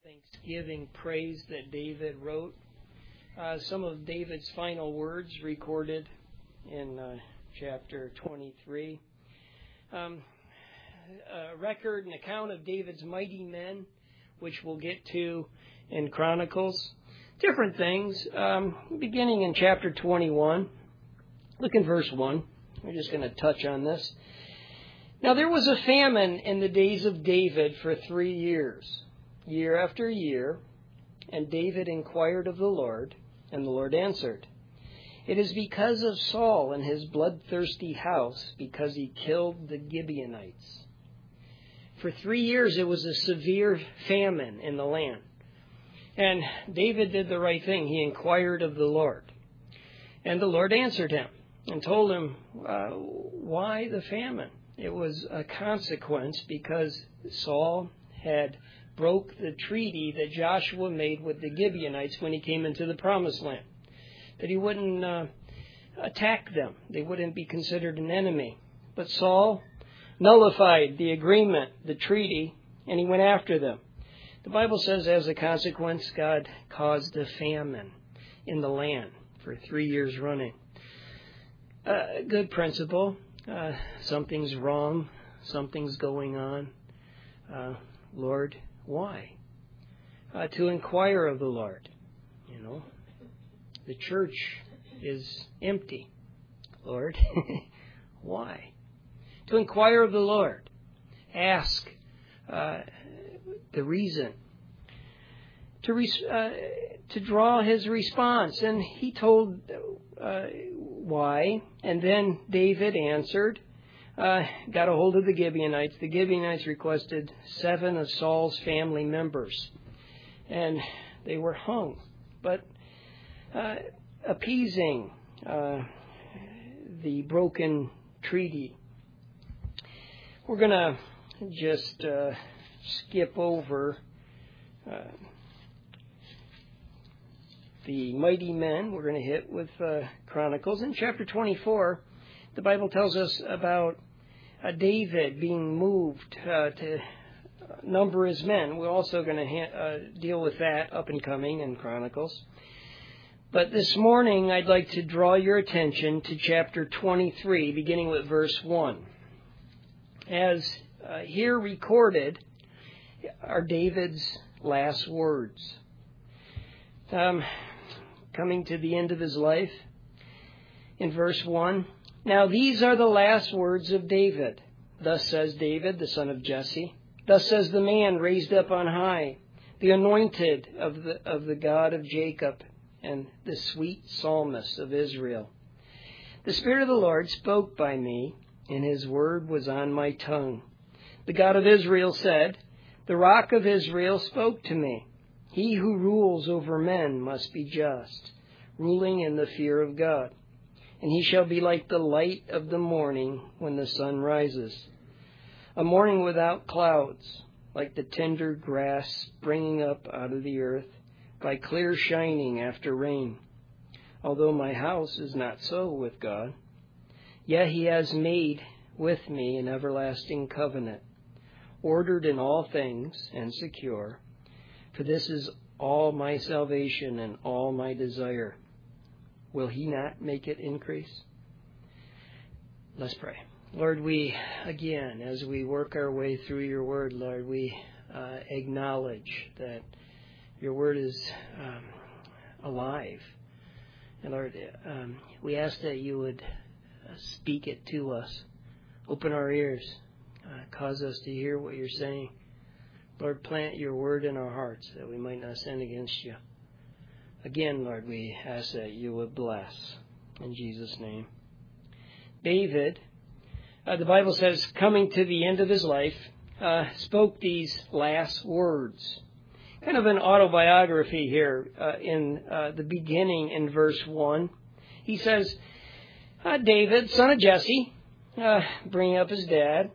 thanksgiving praise that David wrote. Some of David's final words recorded in chapter 23. A record, an account of David's mighty men, which we'll get to in Chronicles. Different things. Beginning in chapter 21. Look in verse 1. We're just going to touch on this. Now there was a famine in the days of David for 3 years, year after year, and David inquired of the Lord, and the Lord answered, "It is because of Saul and his bloodthirsty house, because he killed the Gibeonites." For 3 years it was a severe famine in the land. And David did the right thing. He inquired of the Lord. And the Lord answered him and told him, why the famine? It was a consequence because Saul had broke the treaty that Joshua made with the Gibeonites when he came into the Promised Land. That he wouldn't attack them. They wouldn't be considered an enemy. But Saul nullified the agreement, the treaty, and he went after them. The Bible says as a consequence, God caused a famine in the land for 3 years running. A good principle. Something's wrong. Something's going on. Lord, why? To inquire of the Lord. You know, the church is empty. Lord, why? To inquire of the Lord. Ask the reason. To draw his response. And he told why. And then David answered, got a hold of the Gibeonites. The Gibeonites requested 7 of Saul's family members. And they were hung. But appeasing the broken treaty. We're going to just skip over the mighty men. We're going to hit with Chronicles. In chapter 24, the Bible tells us about David being moved to number his men. We're also going to deal with that up and coming in Chronicles. But this morning, I'd like to draw your attention to chapter 23, beginning with verse 1. As here recorded are David's last words. Coming to the end of his life, in verse 1, "Now these are the last words of David. Thus says David, the son of Jesse. Thus says the man raised up on high, the anointed of the God of Jacob, and the sweet psalmist of Israel. The Spirit of the Lord spoke by me, and his word was on my tongue. The God of Israel said, the Rock of Israel spoke to me. He who rules over men must be just, ruling in the fear of God. And he shall be like the light of the morning when the sun rises, a morning without clouds, like the tender grass springing up out of the earth, by clear shining after rain. Although my house is not so with God, yet he has made with me an everlasting covenant, ordered in all things and secure. For this is all my salvation and all my desire. Will he not make it increase?" Let's pray. Lord, we, again, as we work our way through your word, Lord, we acknowledge that your word is alive. And Lord, we ask that you would speak it to us. Open our ears. Cause us to hear what you're saying. Lord, plant your word in our hearts that we might not sin against you. Again, Lord, we ask that you would bless. In Jesus' name. David, the Bible says, coming to the end of his life, spoke these last words. Kind of an autobiography here in the beginning in verse 1. He says, David, son of Jesse, bringing up his dad,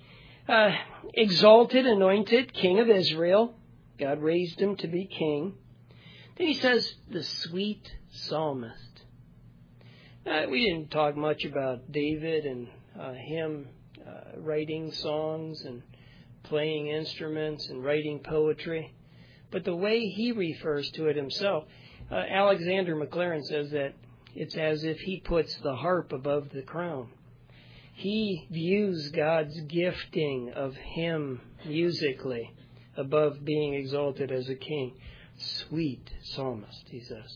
exalted, anointed, king of Israel. God raised him to be king. Then he says, the sweet psalmist. We didn't talk much about David and him writing songs and playing instruments and writing poetry. But the way he refers to it himself, Alexander Maclaren says that it's as if he puts the harp above the crown. He views God's gifting of him musically above being exalted as a king. Sweet psalmist, he says.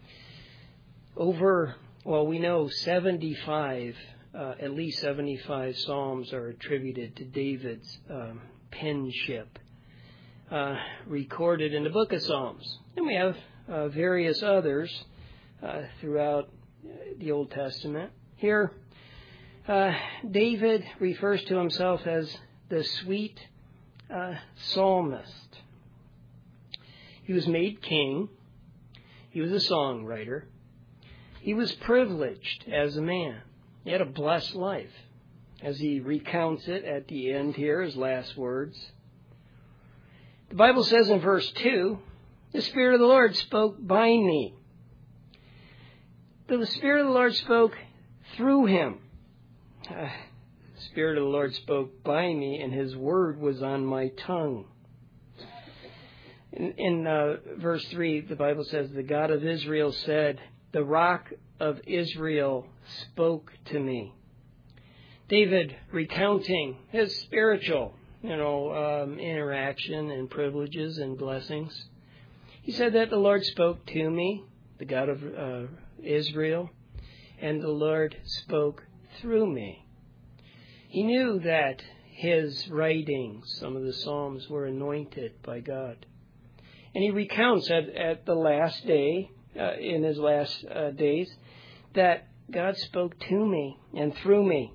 We know 75, at least 75 psalms are attributed to David's penship, recorded in the book of Psalms. And we have various others throughout the Old Testament. Here, David refers to himself as the sweet psalmist. He was made king. He was a songwriter. He was privileged as a man. He had a blessed life. As he recounts it at the end here, his last words. The Bible says in verse 2, the Spirit of the Lord spoke by me. The Spirit of the Lord spoke through him. The Spirit of the Lord spoke by me, and his word was on my tongue. In verse 3, the Bible says, the God of Israel said, the rock of Israel spoke to me. David recounting his spiritual, interaction and privileges and blessings. He said that the Lord spoke to me, the God of Israel, and the Lord spoke through me. He knew that his writings, some of the Psalms, were anointed by God. And he recounts at the last day, in his last days, that God spoke to me and through me,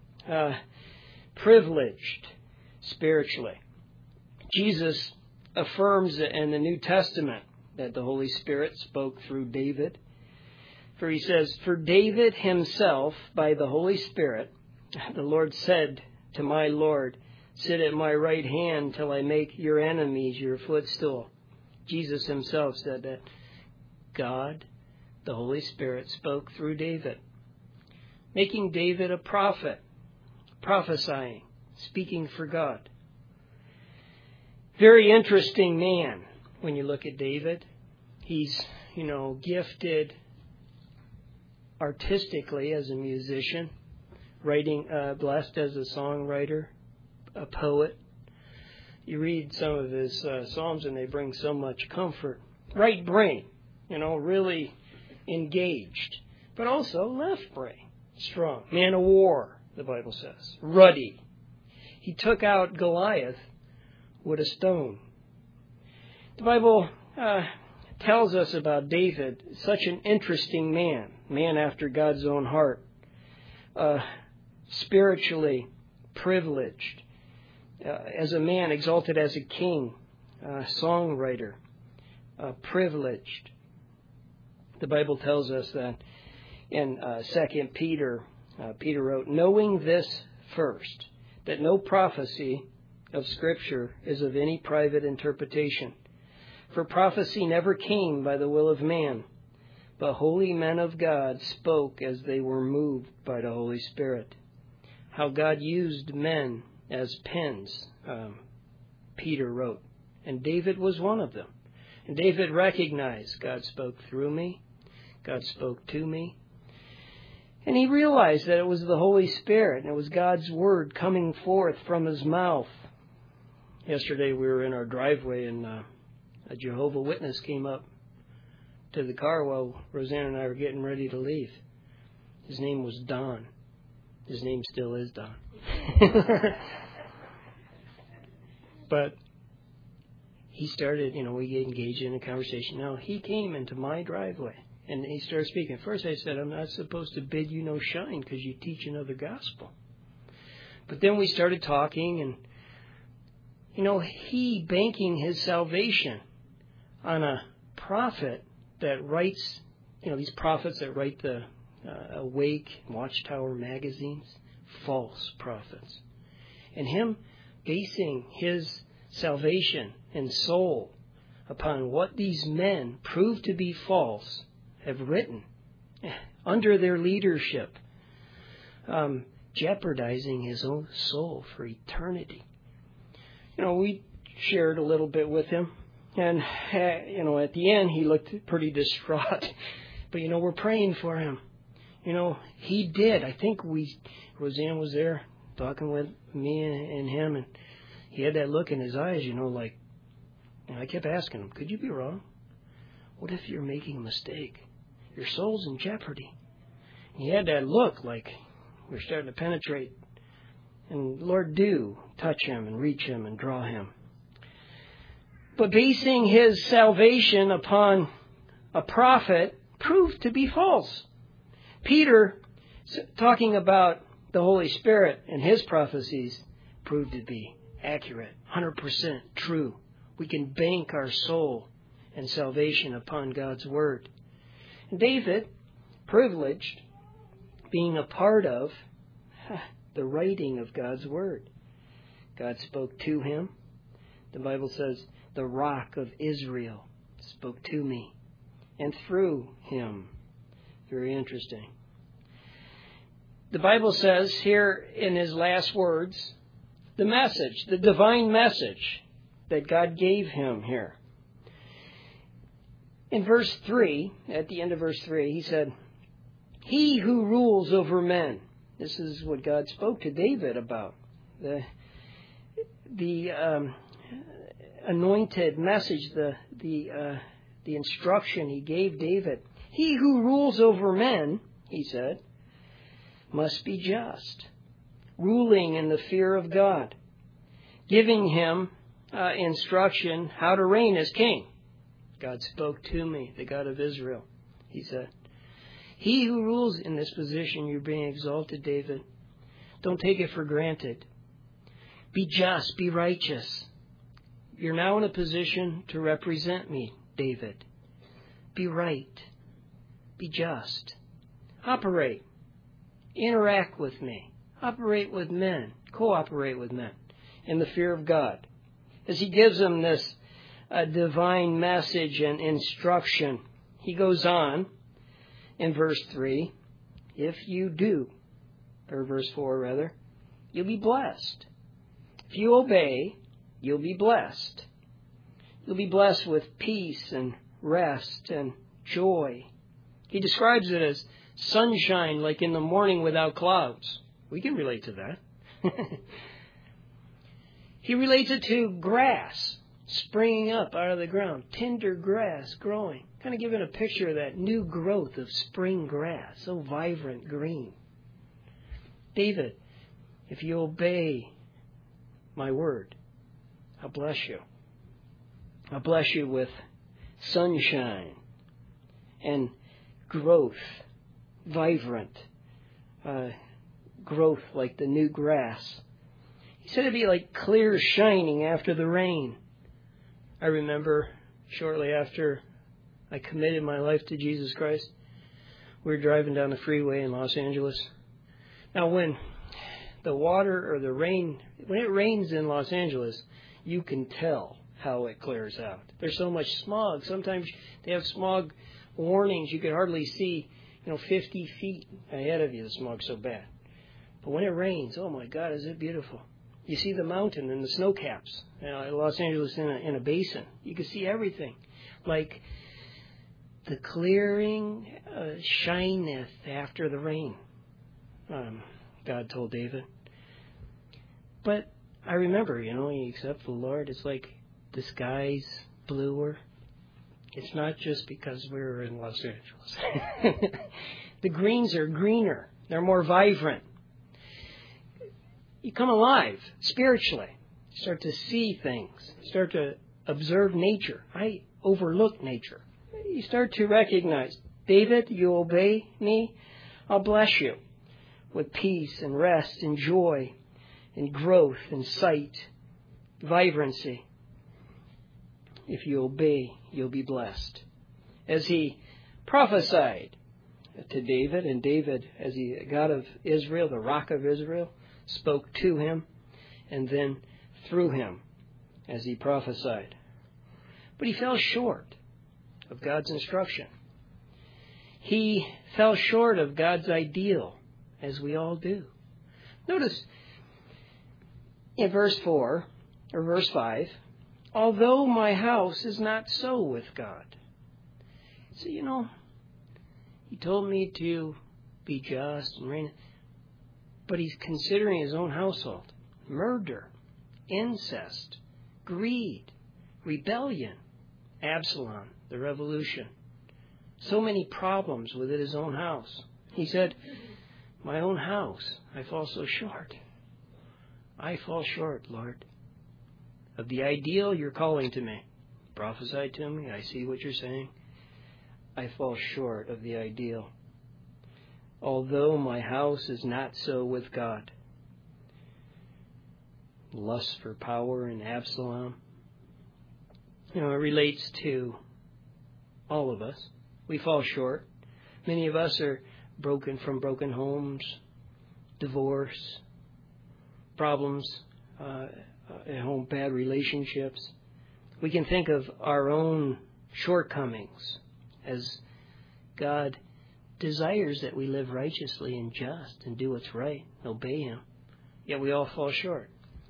privileged spiritually. Jesus affirms in the New Testament that the Holy Spirit spoke through David. For he says, for David himself, by the Holy Spirit, the Lord said to my Lord, sit at my right hand till I make your enemies your footstool. Jesus himself said that God, the Holy Spirit, spoke through David, making David a prophet, prophesying, speaking for God. Very interesting man when you look at David. He's, gifted artistically as a musician, writing, blessed as a songwriter, a poet. You read some of his Psalms and they bring so much comfort. Right brain, really engaged, but also left brain, strong. Man of war, the Bible says. Ruddy. He took out Goliath with a stone. The Bible tells us about David, such an interesting man after God's own heart, spiritually privileged, as a man, exalted as a king, songwriter, privileged. The Bible tells us that in 2 Peter, Peter wrote, knowing this first, that no prophecy of Scripture is of any private interpretation. For prophecy never came by the will of man, but holy men of God spoke as they were moved by the Holy Spirit. How God used men as pens, Peter wrote. And David was one of them. And David recognized God spoke through me. God spoke to me. And he realized that it was the Holy Spirit and it was God's word coming forth from his mouth. Yesterday we were in our driveway and a Jehovah's Witness came up to the car while Roseanne and I were getting ready to leave. His name was Don. His name still is Don. But he started, we engaged in a conversation. Now, he came into my driveway and he started speaking. First I said, I'm not supposed to bid you no shine because you teach another gospel. But then we started talking and, he banking his salvation on a prophet that writes, these prophets that write the Awake, Watchtower magazines, false prophets. And him basing his salvation and soul upon what these men proved to be false have written under their leadership, jeopardizing his own soul for eternity. We shared a little bit with him And, at the end, he looked pretty distraught. But, we're praying for him. He did. I think Roseanne was there talking with me and him, and he had that look in his eyes, like, and I kept asking him, could you be wrong? What if you're making a mistake? Your soul's in jeopardy. And he had that look like we're starting to penetrate. And Lord, do touch him and reach him and draw him. But basing his salvation upon a prophet proved to be false. Peter, talking about the Holy Spirit and his prophecies, proved to be accurate, 100% true. We can bank our soul and salvation upon God's Word. And David, privileged, being a part of the writing of God's Word. God spoke to him. The Bible says, the Rock of Israel spoke to me and through him. Very interesting. The Bible says here in his last words, the message, the divine message that God gave him here. In verse 3, at the end of verse 3, he said, he who rules over men. This is what God spoke to David about. The anointed message, the instruction he gave David. He who rules over men, he said, must be just, ruling in the fear of God, giving him instruction how to reign as king. God spoke to me, the God of Israel, he said. He who rules in this position, you're being exalted, David. Don't take it for granted. Be just, be righteous. You're now in a position to represent me, David. Be right. Be just. Operate. Interact with me. Operate with men. Cooperate with men in the fear of God. As he gives them this divine message and instruction, he goes on in verse 3, if you do, or verse 4 rather, you'll be blessed. If you obey, you'll be blessed. You'll be blessed with peace and rest and joy. He describes it as sunshine like in the morning without clouds. We can relate to that. He relates it to grass springing up out of the ground, tender grass growing, kind of giving a picture of that new growth of spring grass, so vibrant green. David, if you obey my word, I'll bless you. I'll bless you with sunshine and growth, vibrant growth like the new grass. He said it'd be like clear shining after the rain. I remember shortly after I committed my life to Jesus Christ, we were driving down the freeway in Los Angeles. Now when the water or the rain, when it rains in Los Angeles, you can tell how it clears out. There's so much smog. Sometimes they have smog warnings. You could hardly see, 50 feet ahead of you. The smog's so bad. But when it rains, oh my God, is it beautiful. You see the mountain and the snow caps. Los Angeles in a basin. You can see everything. Like the clearing shineth after the rain. God told David. But I remember, you accept the Lord. It's like the sky's bluer. It's not just because we're in Los Angeles. The greens are greener. They're more vibrant. You come alive spiritually. You start to see things. You start to observe nature. I overlook nature. You start to recognize, David, you obey me, I'll bless you with peace and rest and joy and growth and sight, vibrancy. If you obey, you'll be blessed. As he prophesied to David, and David, as the God of Israel, the Rock of Israel, spoke to him and then through him as he prophesied. But he fell short of God's instruction. He fell short of God's ideal, as we all do. Notice in verse 4 or verse 5, although my house is not so with God. So, he told me to be just and reign, but he's considering his own household. Murder, incest, greed, rebellion, Absalom, the revolution. So many problems within his own house. He said, my own house, I fall so short. I fall short, Lord, of the ideal you're calling to me. Prophesy to me. I see what you're saying. I fall short of the ideal. Although my house is not so with God. Lust for power in Absalom. It relates to all of us. We fall short. Many of us are broken from broken homes, divorce, problems at home, bad relationships. We can think of our own shortcomings as God desires that we live righteously and just and do what's right, obey Him. Yet we all fall short.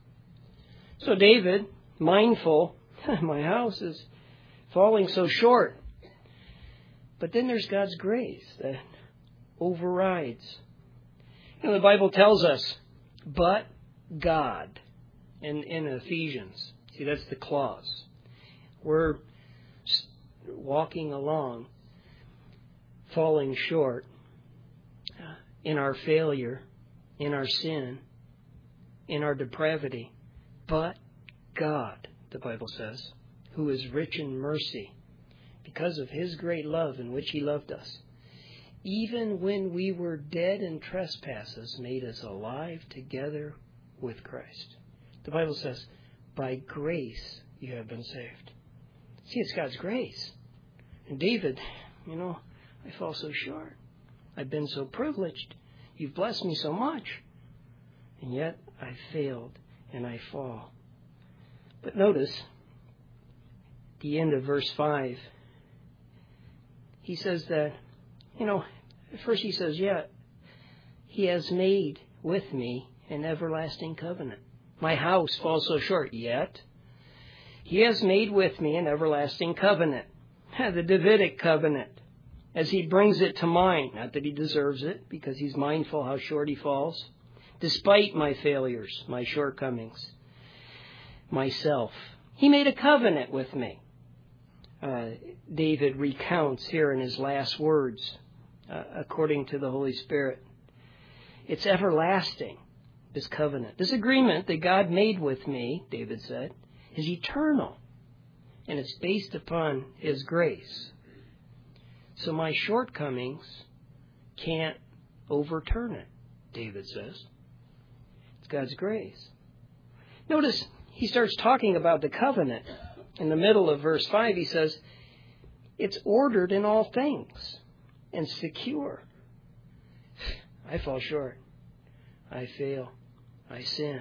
So David, mindful, my house is falling so short. But then there's God's grace that overrides. The Bible tells us, but God, in Ephesians. See, that's the clause. We're walking along, falling short in our failure, in our sin, in our depravity. But God, the Bible says, who is rich in mercy, because of His great love in which He loved us, even when we were dead in trespasses, made us alive together with Christ. The Bible says, by grace you have been saved. See, it's God's grace. And David, I fall so short. I've been so privileged. You've blessed me so much. And yet I failed and I fall. But notice, at the end of verse 5, he says that, first he says, He has made with me an everlasting covenant. My house falls so short, yet He has made with me an everlasting covenant. The Davidic covenant, as He brings it to mind. Not that He deserves it, because He's mindful how short He falls. Despite my failures, my shortcomings, myself, He made a covenant with me. David recounts here in his last words, according to the Holy Spirit. It's everlasting, this covenant. This agreement that God made with me, David said, is eternal. And it's based upon His grace. So my shortcomings can't overturn it, David says. It's God's grace. Notice he starts talking about the covenant. In the middle of verse 5, he says, it's ordered in all things and secure. I fall short. I fail. I sin.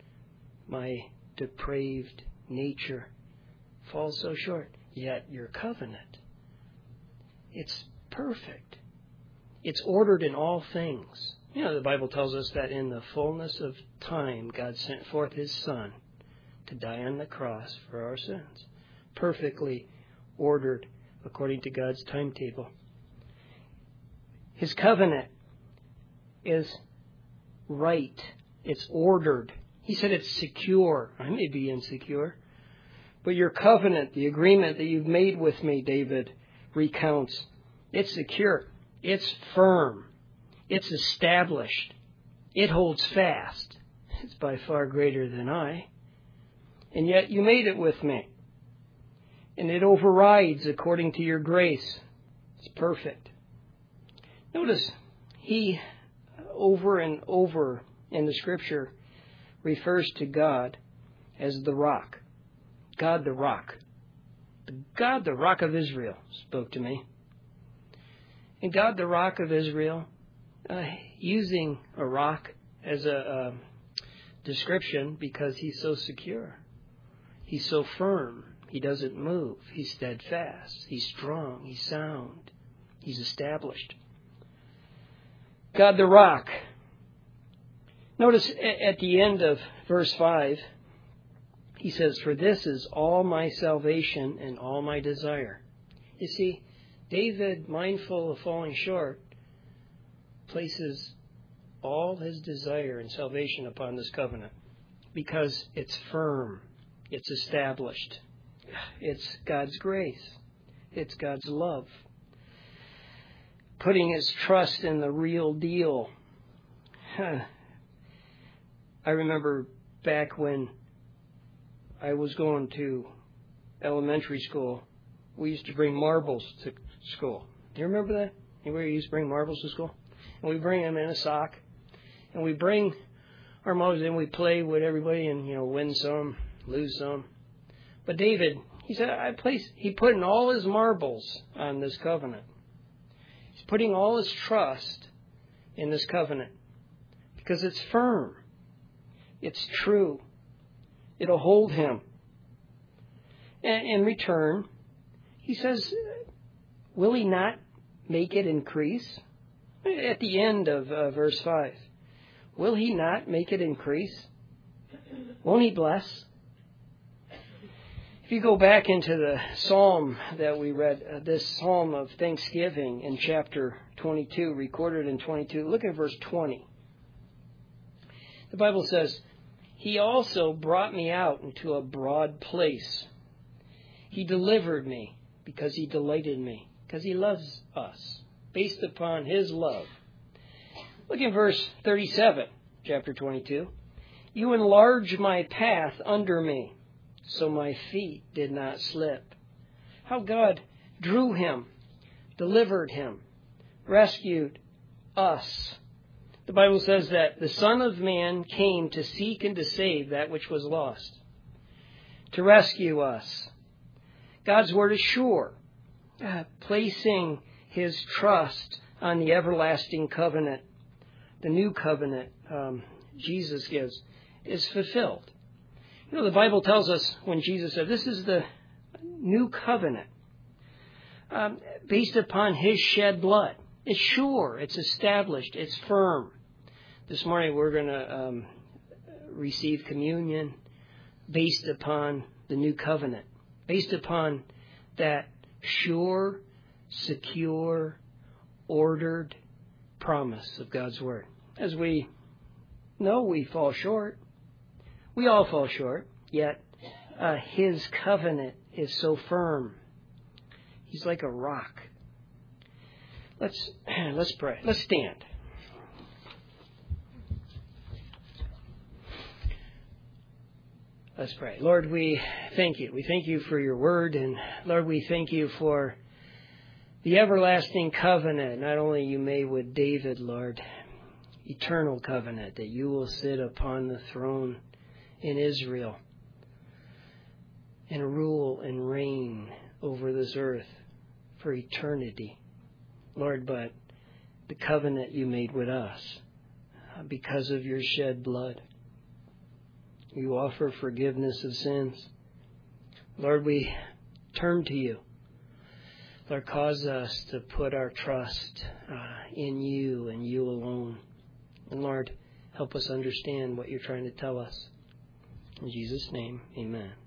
My depraved nature falls so short. Yet your covenant, it's perfect. It's ordered in all things. The Bible tells us that in the fullness of time, God sent forth His Son to die on the cross for our sins. Perfectly ordered according to God's timetable. His covenant is right. It's ordered. He said it's secure. I may be insecure. But your covenant, the agreement that you've made with me, David recounts, it's secure. It's firm. It's established. It holds fast. It's by far greater than I. And yet you made it with me. And it overrides according to your grace. It's perfect. Notice, he over and over in the Scripture refers to God as the rock. God the rock. God the rock of Israel spoke to me. And God the rock of Israel, using a rock as a description because He's so secure. He's so firm. He doesn't move. He's steadfast. He's strong. He's sound. He's established. God the rock. Notice at the end of verse 5, He says, "For this is all my salvation and all my desire." You see, David, mindful of falling short, places all his desire and salvation upon this covenant because it's firm, it's established, it's God's grace, it's God's love. Putting his trust in the real deal. I remember back when I was going to elementary school, we used to bring marbles to school. Do you remember that? Anybody used to bring marbles to school? And we bring them in a sock. And we bring our marbles in, we play with everybody and, win some, lose some. But David, he said, he put in all his marbles on this covenant. He's putting all his trust in this covenant because it's firm. It's true. It'll hold him. And in return, he says, will he not make it increase? At the end of verse 5, will he not make it increase? Won't he bless? If you go back into the psalm that we read, this psalm of thanksgiving in chapter 22, recorded in 22, look at verse 20. The Bible says, "He also brought me out into a broad place. He delivered me because he delighted in me," because he loves us, based upon his love. Look at verse 37, chapter 22. "You enlarged my path under me, so my feet did not slip." How God drew him, delivered him, rescued us. The Bible says that the Son of Man came to seek and to save that which was lost, to rescue us. God's word is sure. Placing his trust on the everlasting covenant, the new covenant Jesus gives, is fulfilled. The Bible tells us when Jesus said, this is the new covenant, based upon his shed blood. It's sure, it's established, it's firm. This morning we're going to receive communion based upon the new covenant, based upon that sure, secure, ordered promise of God's word. As we know, we fall short. We all fall short, yet his covenant is so firm. He's like a rock. Let's pray. Let's stand. Let's pray. Lord, we thank you. We thank you for your word. And Lord, we thank you for the everlasting covenant, not only you made with David, Lord, eternal covenant, that you will sit upon the throne in Israel and rule and reign over this earth for eternity. Lord, but the covenant you made with us because of your shed blood. You offer forgiveness of sins. Lord, we turn to you. Lord, cause us to put our trust in you and you alone. And Lord, help us understand what you're trying to tell us. In Jesus' name, amen.